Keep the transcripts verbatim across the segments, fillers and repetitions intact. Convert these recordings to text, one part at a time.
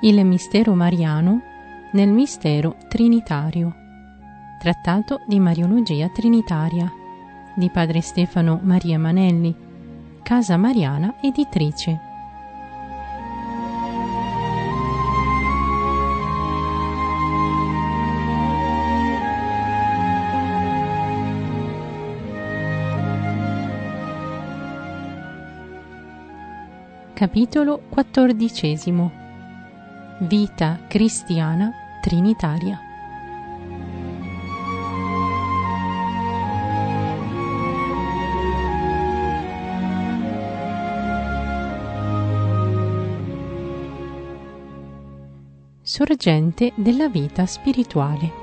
Il mistero mariano nel mistero trinitario. Trattato di Mariologia Trinitaria di padre Stefano Maria Manelli, Casa Mariana Editrice. Capitolo quattordicesimo. Vita cristiana trinitaria. Sorgente della vita spirituale.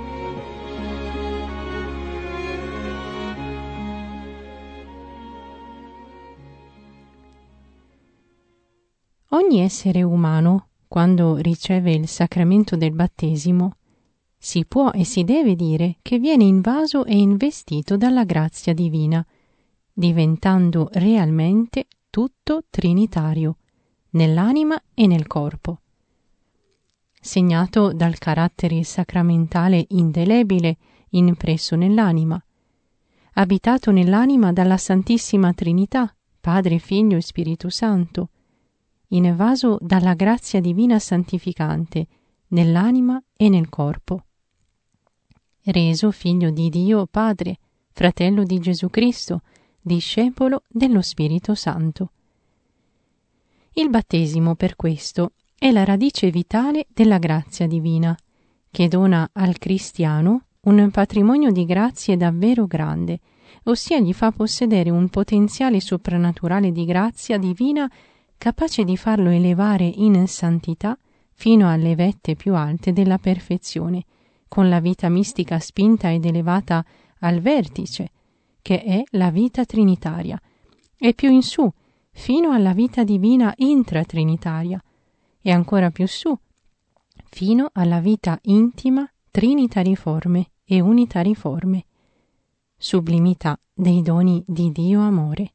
Ogni essere umano, quando riceve il sacramento del battesimo, si può e si deve dire che viene invaso e investito dalla grazia divina, diventando realmente tutto trinitario, nell'anima e nel corpo. Segnato dal carattere sacramentale indelebile impresso nell'anima, abitato nell'anima dalla Santissima Trinità, Padre, Figlio e Spirito Santo, invaso dalla grazia divina santificante nell'anima e nel corpo, reso figlio di Dio Padre, fratello di Gesù Cristo, discepolo dello Spirito Santo. Il battesimo, per questo, è la radice vitale della grazia divina, che dona al cristiano un patrimonio di grazie davvero grande, ossia gli fa possedere un potenziale soprannaturale di grazia divina capace di farlo elevare in santità fino alle vette più alte della perfezione, con la vita mistica spinta ed elevata al vertice, che è la vita trinitaria, e più in su, fino alla vita divina intratrinitaria, e ancora più su, fino alla vita intima trinitariforme e unitariforme, sublimità dei doni di Dio amore.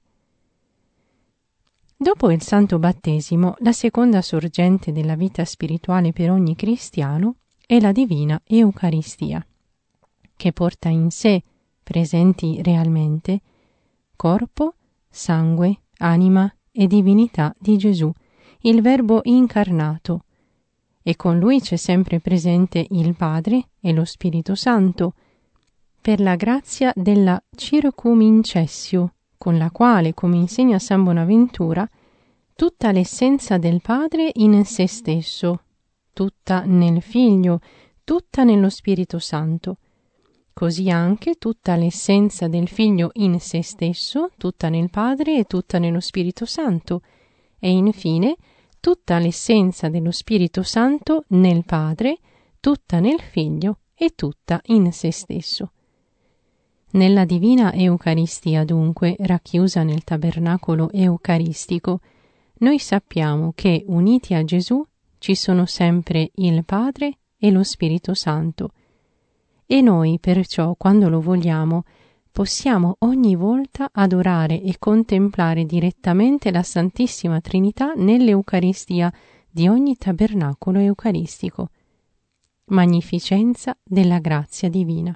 Dopo il santo battesimo, la seconda sorgente della vita spirituale per ogni cristiano è la divina Eucaristia, che porta in sé, presenti realmente, corpo, sangue, anima e divinità di Gesù, il Verbo incarnato, e con lui c'è sempre presente il Padre e lo Spirito Santo, per la grazia della circumincessio, con la quale, come insegna San Bonaventura, tutta l'essenza del Padre in se stesso, tutta nel Figlio, tutta nello Spirito Santo, così anche tutta l'essenza del Figlio in se stesso, tutta nel Padre e tutta nello Spirito Santo, e infine tutta l'essenza dello Spirito Santo nel Padre, tutta nel Figlio e tutta in se stesso. Nella divina Eucaristia, dunque, racchiusa nel tabernacolo eucaristico, noi sappiamo che, uniti a Gesù, ci sono sempre il Padre e lo Spirito Santo, e noi, perciò, quando lo vogliamo, possiamo ogni volta adorare e contemplare direttamente la Santissima Trinità nell'Eucaristia di ogni tabernacolo eucaristico. Magnificenza della grazia divina.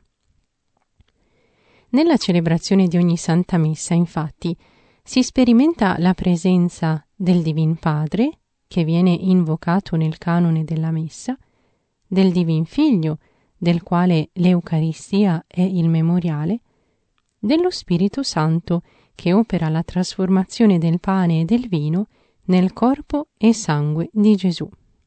Nella celebrazione di ogni Santa Messa, infatti, si sperimenta la presenza del Divin Padre, che viene invocato nel canone della Messa, del Divin Figlio, del quale l'Eucaristia è il memoriale, dello Spirito Santo, che opera la trasformazione del pane e del vino nel corpo e sangue di Gesù.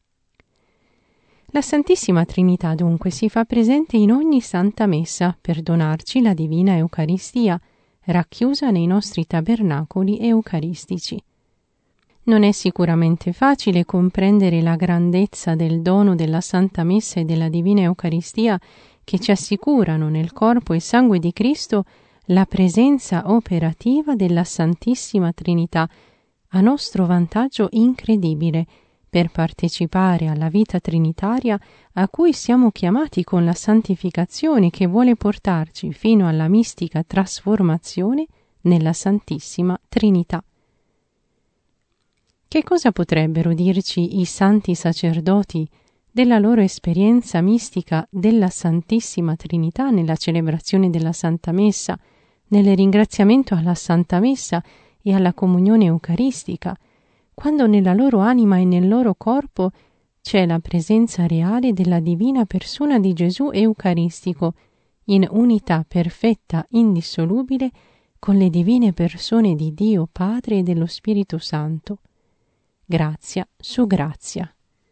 La Santissima Trinità dunque si fa presente in ogni Santa Messa per donarci la divina Eucaristia, racchiusa nei nostri tabernacoli eucaristici. Non è sicuramente facile comprendere la grandezza del dono della Santa Messa e della divina Eucaristia che ci assicurano nel corpo e sangue di Cristo la presenza operativa della Santissima Trinità, a nostro vantaggio incredibile, per partecipare alla vita trinitaria a cui siamo chiamati con la santificazione che vuole portarci fino alla mistica trasformazione nella Santissima Trinità. Che cosa potrebbero dirci i santi sacerdoti della loro esperienza mistica della Santissima Trinità nella celebrazione della Santa Messa, nel ringraziamento alla Santa Messa e alla comunione eucaristica, quando nella loro anima e nel loro corpo c'è la presenza reale della divina persona di Gesù Eucaristico, in unità perfetta, indissolubile, con le divine persone di Dio Padre e dello Spirito Santo. Grazia su grazia.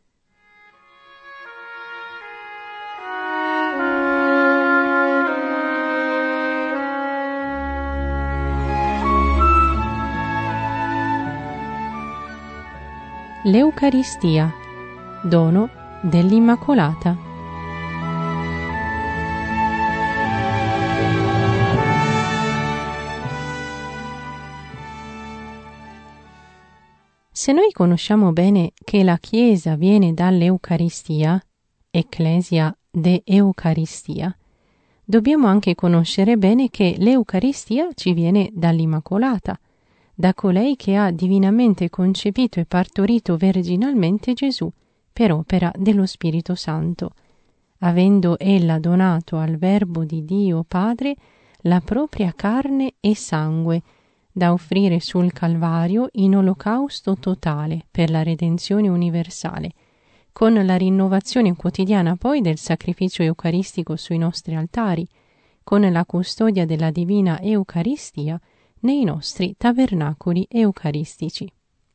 L'Eucaristia, dono dell'Immacolata. Se noi conosciamo bene che la Chiesa viene dall'Eucaristia, Ecclesia de Eucaristia, dobbiamo anche conoscere bene che l'Eucaristia ci viene dall'Immacolata, da colei che ha divinamente concepito e partorito virginalmente Gesù per opera dello Spirito Santo, avendo ella donato al Verbo di Dio Padre la propria carne e sangue, da offrire sul Calvario in olocausto totale per la redenzione universale, con la rinnovazione quotidiana poi del sacrificio eucaristico sui nostri altari, con la custodia della divina Eucaristia nei nostri tabernacoli eucaristici.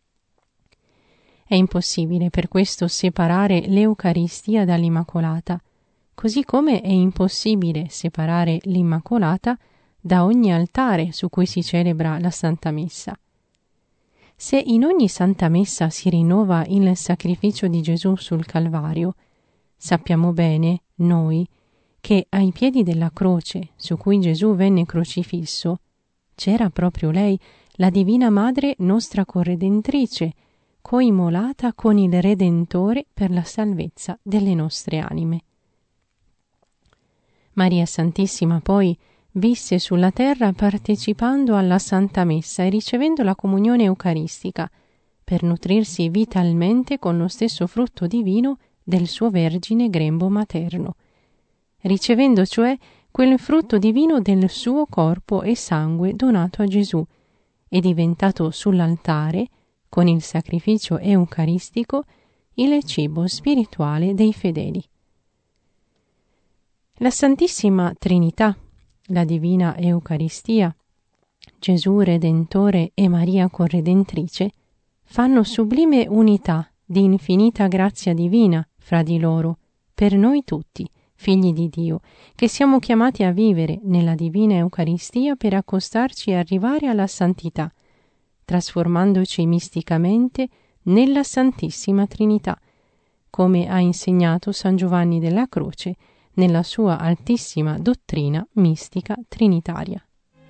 È impossibile per questo separare l'Eucaristia dall'Immacolata, così come è impossibile separare l'Immacolata da ogni altare su cui si celebra la Santa Messa. Se in ogni Santa Messa si rinnova il sacrificio di Gesù sul Calvario, sappiamo bene, noi, che ai piedi della croce su cui Gesù venne crocifisso, c'era proprio lei, la Divina Madre nostra corredentrice, coimmolata con il Redentore per la salvezza delle nostre anime. Maria Santissima poi visse sulla terra partecipando alla Santa Messa e ricevendo la comunione eucaristica, per nutrirsi vitalmente con lo stesso frutto divino del suo vergine grembo materno, ricevendo cioè quel frutto divino del suo corpo e sangue donato a Gesù e diventato sull'altare, con il sacrificio eucaristico, il cibo spirituale dei fedeli. La Santissima Trinità, la Divina Eucaristia, Gesù Redentore e Maria Corredentrice fanno sublime unità di infinita grazia divina fra di loro, per noi tutti, figli di Dio, che siamo chiamati a vivere nella Divina Eucaristia per accostarci e arrivare alla santità, trasformandoci misticamente nella Santissima Trinità, come ha insegnato San Giovanni della Croce nella sua altissima dottrina mistica trinitaria.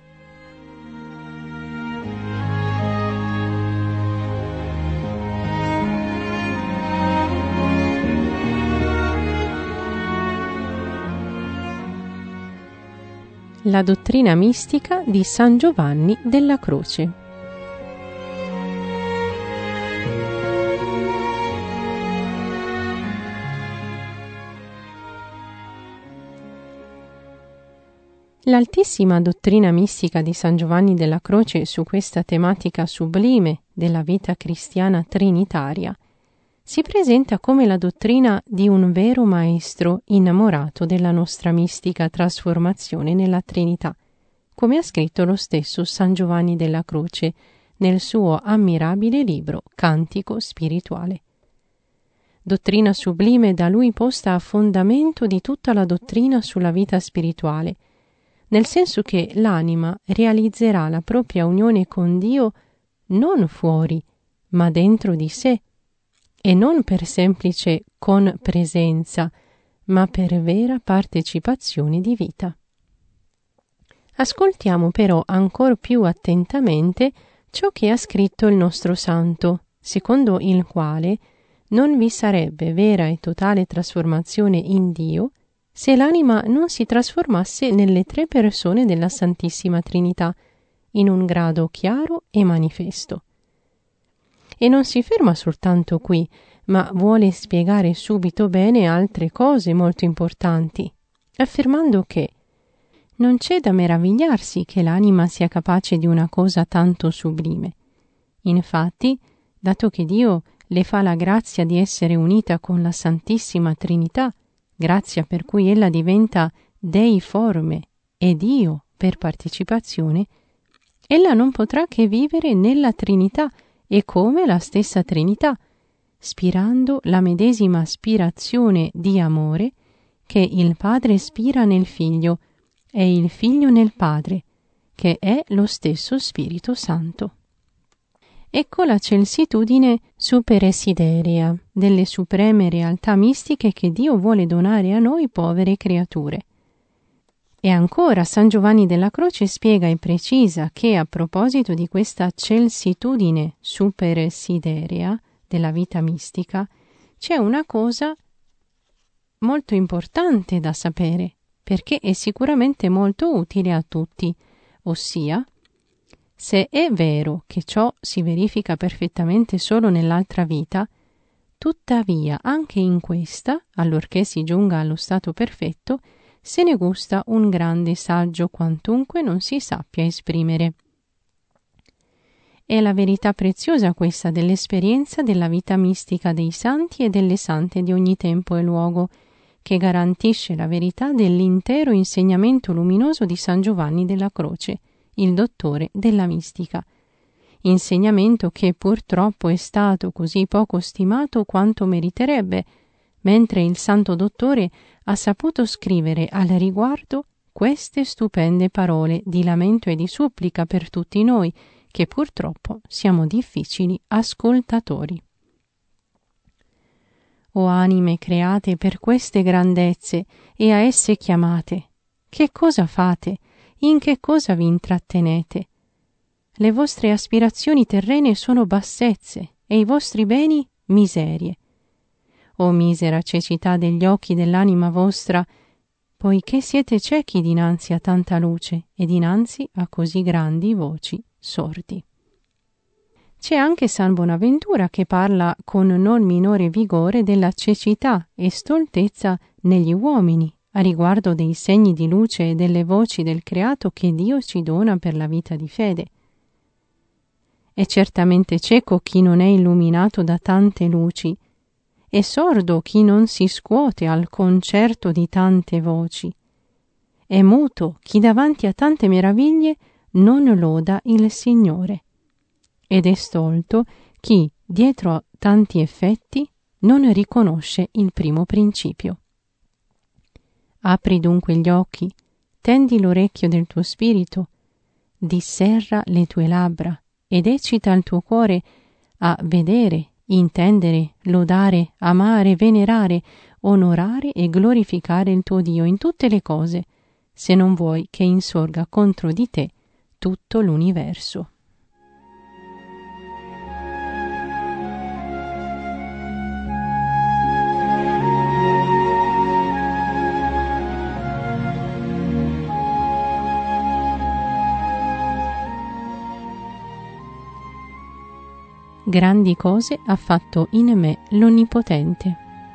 La dottrina mistica di San Giovanni della Croce. L'altissima dottrina mistica di San Giovanni della Croce su questa tematica sublime della vita cristiana trinitaria si presenta come la dottrina di un vero maestro innamorato della nostra mistica trasformazione nella Trinità, come ha scritto lo stesso San Giovanni della Croce nel suo ammirabile libro Cantico spirituale. Dottrina sublime da lui posta a fondamento di tutta la dottrina sulla vita spirituale, nel senso che l'anima realizzerà la propria unione con Dio non fuori, ma dentro di sé, e non per semplice conpresenza, ma per vera partecipazione di vita. Ascoltiamo però ancor più attentamente ciò che ha scritto il nostro santo, secondo il quale non vi sarebbe vera e totale trasformazione in Dio se l'anima non si trasformasse nelle tre persone della Santissima Trinità, in un grado chiaro e manifesto. e non si ferma soltanto qui, ma vuole spiegare subito bene altre cose molto importanti, affermando che non c'è da meravigliarsi che l'anima sia capace di una cosa tanto sublime. Infatti, dato che Dio le fa la grazia di essere unita con la Santissima Trinità, grazia per cui ella diventa deiforme e Dio per partecipazione, ella non potrà che vivere nella Trinità e come la stessa Trinità, spirando la medesima aspirazione di amore che il Padre spira nel Figlio e il Figlio nel Padre, che è lo stesso Spirito Santo. Ecco la celsitudine superesiderea delle supreme realtà mistiche che Dio vuole donare a noi povere creature. E ancora San Giovanni della Croce spiega e precisa che a proposito di questa celsitudine superesiderea della vita mistica c'è una cosa molto importante da sapere, perché è sicuramente molto utile a tutti, ossia, se è vero che ciò si verifica perfettamente solo nell'altra vita, tuttavia anche in questa, allorché si giunga allo stato perfetto, se ne gusta un grande saggio quantunque non si sappia esprimere. È la verità preziosa questa dell'esperienza della vita mistica dei santi e delle sante di ogni tempo e luogo, che garantisce la verità dell'intero insegnamento luminoso di San Giovanni della Croce, il dottore della mistica. Insegnamento che purtroppo è stato così poco stimato quanto meriterebbe, mentre il santo dottore ha saputo scrivere al riguardo queste stupende parole di lamento e di supplica per tutti noi, che purtroppo siamo difficili ascoltatori. O anime create per queste grandezze e a esse chiamate, che cosa fate? In che cosa vi intrattenete? Le vostre aspirazioni terrene sono bassezze e i vostri beni miserie. O misera cecità degli occhi dell'anima vostra, poiché siete ciechi dinanzi a tanta luce e dinanzi a così grandi voci sordi. C'è anche San Bonaventura che parla con non minore vigore della cecità e stoltezza negli uomini a riguardo dei segni di luce e delle voci del creato che Dio ci dona per la vita di fede. È certamente cieco chi non è illuminato da tante luci, e sordo chi non si scuote al concerto di tante voci. È muto chi davanti a tante meraviglie non loda il Signore. Ed è stolto chi, dietro a tanti effetti, non riconosce il primo principio. Apri dunque gli occhi, tendi l'orecchio del tuo spirito, disserra le tue labbra ed eccita il tuo cuore a vedere, intendere, lodare, amare, venerare, onorare e glorificare il tuo Dio in tutte le cose, se non vuoi che insorga contro di te tutto l'universo. Grandi cose ha fatto in me l'Onnipotente.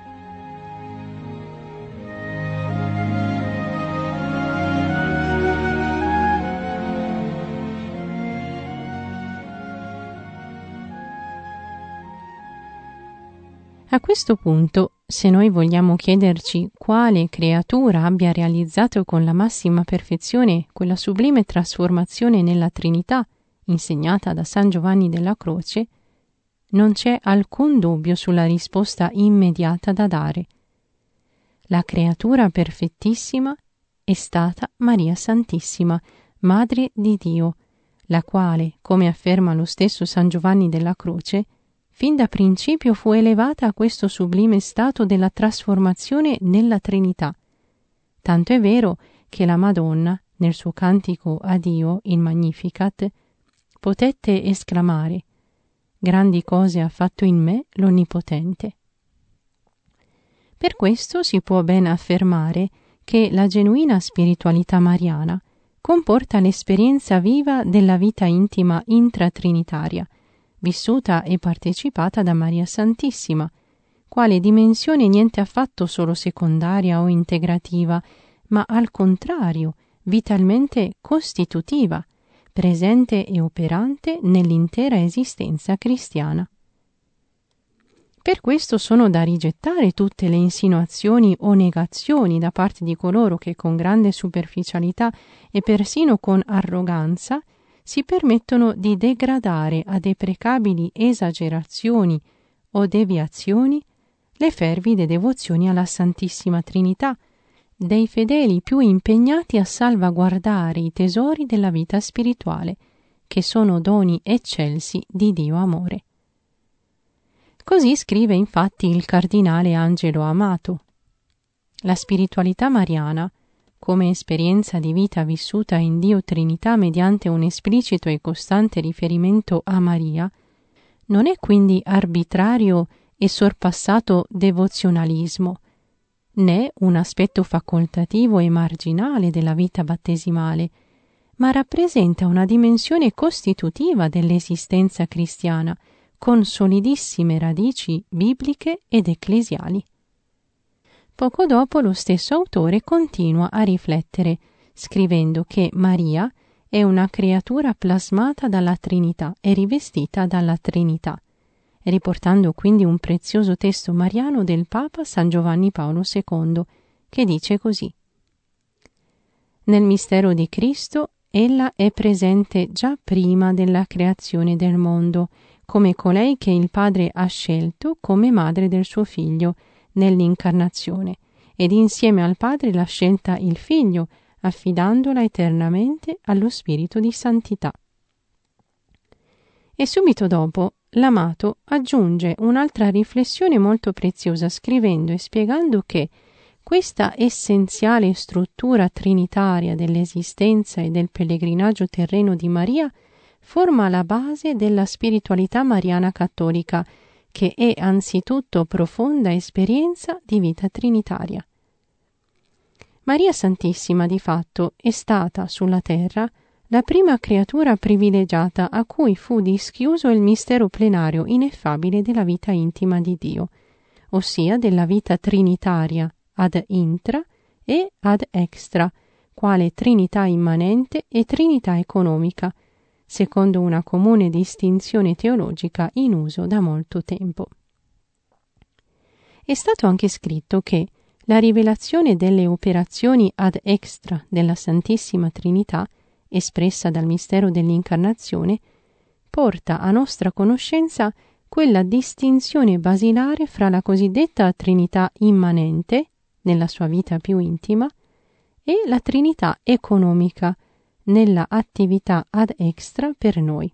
A questo punto, se noi vogliamo chiederci quale creatura abbia realizzato con la massima perfezione quella sublime trasformazione nella Trinità insegnata da San Giovanni della Croce, non c'è alcun dubbio sulla risposta immediata da dare. La creatura perfettissima è stata Maria Santissima, Madre di Dio, la quale, come afferma lo stesso San Giovanni della Croce, fin da principio fu elevata a questo sublime stato della trasformazione nella Trinità. Tanto è vero che la Madonna, nel suo cantico a Dio, il Magnificat, potette esclamare: grandi cose ha fatto in me l'Onnipotente. Per questo si può ben affermare che la genuina spiritualità mariana comporta l'esperienza viva della vita intima intratrinitaria, vissuta e partecipata da Maria Santissima, quale dimensione niente affatto solo secondaria o integrativa, ma al contrario, vitalmente costitutiva, presente e operante nell'intera esistenza cristiana. Per questo sono da rigettare tutte le insinuazioni o negazioni da parte di coloro che con grande superficialità e persino con arroganza si permettono di degradare a deprecabili esagerazioni o deviazioni le fervide devozioni alla Santissima Trinità dei fedeli più impegnati a salvaguardare i tesori della vita spirituale, che sono doni eccelsi di Dio amore. Così scrive infatti il cardinale Angelo Amato. La spiritualità mariana, come esperienza di vita vissuta in Dio Trinità mediante un esplicito e costante riferimento a Maria, non è quindi arbitrario e sorpassato devozionalismo, né un aspetto facoltativo e marginale della vita battesimale, ma rappresenta una dimensione costitutiva dell'esistenza cristiana, con solidissime radici bibliche ed ecclesiali. Poco dopo lo stesso autore continua a riflettere, scrivendo che Maria è una creatura plasmata dalla Trinità e rivestita dalla Trinità, riportando quindi un prezioso testo mariano del Papa San Giovanni Paolo secondo, che dice così: Nel mistero di Cristo ella è presente già prima della creazione del mondo, come colei che il Padre ha scelto come madre del suo Figlio nell'incarnazione, ed insieme al Padre l'ha scelta il Figlio, affidandola eternamente allo Spirito di Santità. E subito dopo l'Amato aggiunge un'altra riflessione molto preziosa, scrivendo e spiegando che questa essenziale struttura trinitaria dell'esistenza e del pellegrinaggio terreno di Maria forma la base della spiritualità mariana cattolica, che è anzitutto profonda esperienza di vita trinitaria. Maria Santissima, di fatto, è stata sulla terra la prima creatura privilegiata a cui fu dischiuso il mistero plenario ineffabile della vita intima di Dio, ossia della vita trinitaria ad intra e ad extra, quale Trinità immanente e Trinità economica, secondo una comune distinzione teologica in uso da molto tempo. È stato anche scritto che la rivelazione delle operazioni ad extra della Santissima Trinità, espressa dal mistero dell'incarnazione, porta a nostra conoscenza quella distinzione basilare fra la cosiddetta Trinità immanente, nella sua vita più intima, e la Trinità economica, nella attività ad extra per noi.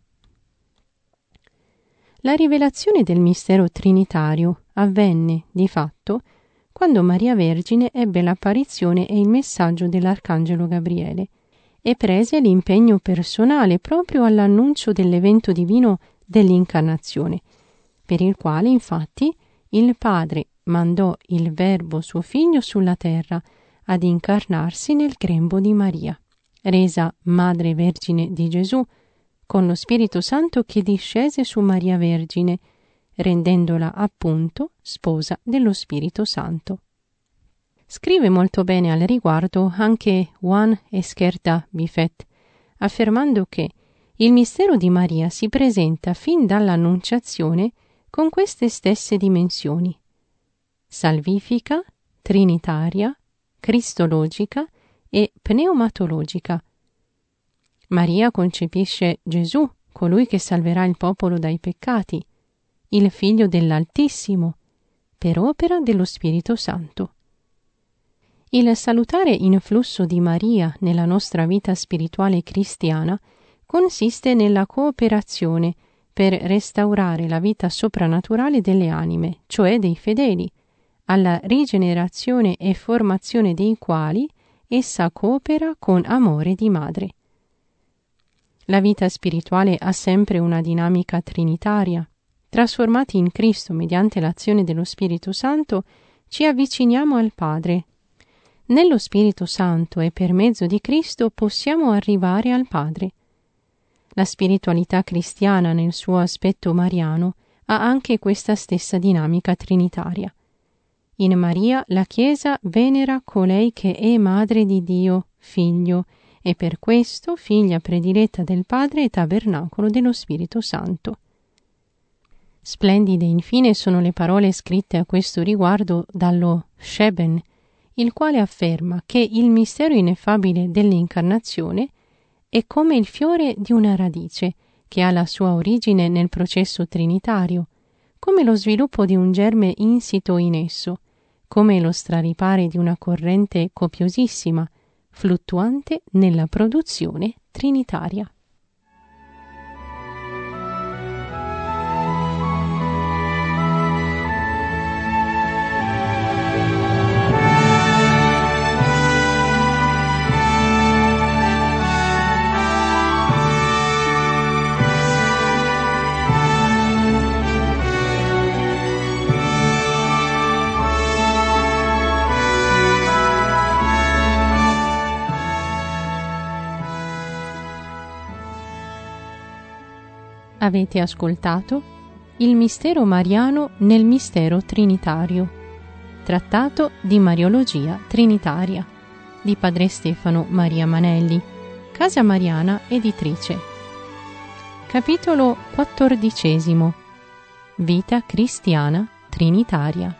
La rivelazione del mistero trinitario avvenne, di fatto, quando Maria Vergine ebbe l'apparizione e il messaggio dell'Arcangelo Gabriele e prese l'impegno personale proprio all'annuncio dell'evento divino dell'incarnazione, per il quale, infatti, il Padre mandò il Verbo suo Figlio sulla terra ad incarnarsi nel grembo di Maria, resa Madre Vergine di Gesù, con lo Spirito Santo che discese su Maria Vergine, rendendola appunto sposa dello Spirito Santo. Scrive molto bene al riguardo anche Juan Esquerda Bifet, affermando che il mistero di Maria si presenta fin dall'Annunciazione con queste stesse dimensioni: salvifica, trinitaria, cristologica e pneumatologica. Maria concepisce Gesù, colui che salverà il popolo dai peccati, il Figlio dell'Altissimo, per opera dello Spirito Santo. Il salutare influsso di Maria nella nostra vita spirituale cristiana consiste nella cooperazione per restaurare la vita soprannaturale delle anime, cioè dei fedeli, alla rigenerazione e formazione dei quali essa coopera con amore di madre. La vita spirituale ha sempre una dinamica trinitaria. Trasformati in Cristo mediante l'azione dello Spirito Santo, ci avviciniamo al Padre. Nello Spirito Santo e per mezzo di Cristo possiamo arrivare al Padre. La spiritualità cristiana nel suo aspetto mariano ha anche questa stessa dinamica trinitaria. In Maria la Chiesa venera colei che è madre di Dio, figlio, e per questo figlia prediletta del Padre e tabernacolo dello Spirito Santo. Splendide infine sono le parole scritte a questo riguardo dallo Sheben, il quale afferma che il mistero ineffabile dell'incarnazione è come il fiore di una radice che ha la sua origine nel processo trinitario, come lo sviluppo di un germe insito in esso, come lo straripare di una corrente copiosissima, fluttuante nella produzione trinitaria. Avete ascoltato Il mistero mariano nel mistero trinitario, trattato di Mariologia Trinitaria, di Padre Stefano Maria Manelli, Casa Mariana Editrice. Capitolo quattordicesimo. Vita cristiana trinitaria.